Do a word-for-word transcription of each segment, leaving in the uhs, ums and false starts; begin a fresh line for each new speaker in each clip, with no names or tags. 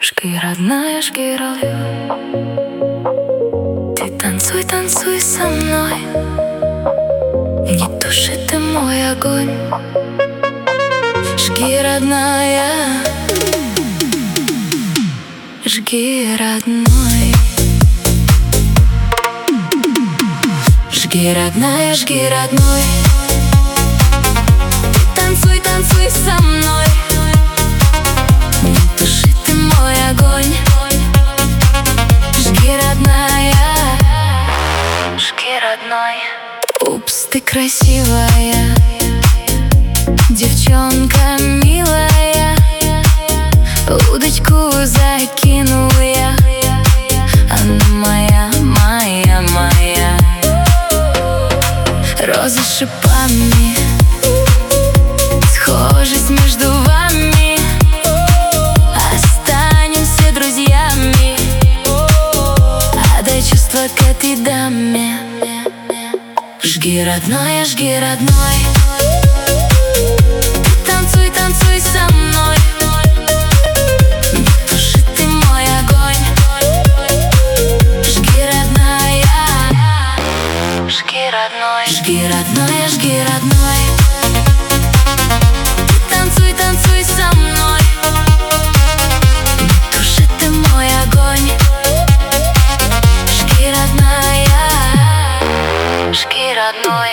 Жги, родная, жги, родная. Ты танцуй, танцуй со мной. Не туши ты мой огонь. Жги, родная. Жги, родной. Жги, родная, жги, родной. Ты танцуй, танцуй со мной. Не туши ты мой огонь. Жги, родная. Жги, родной. Упс, ты красивая, девчонка милая. Удочку закинул я. Она моя, моя, моя. Розы с шипами, схожесть между вами. Останемся друзьями. Отдай чувства к этой даме. Жги, родная, жги, родной. Ты танцуй, танцуй со мной. Не туши ты мой огонь. Жги, родная. Жги, родной. Жги, родная, жги, родной. Ты танцуй, танцуй со мной. Не туши ты мой огонь. Жги, родная. Жги, родной.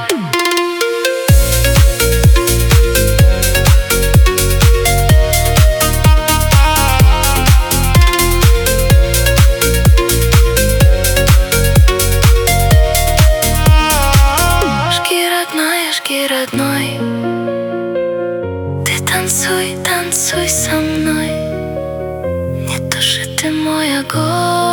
Жги, родной. Ты танцуй, танцуй со мной. Не туши ты мой огонь.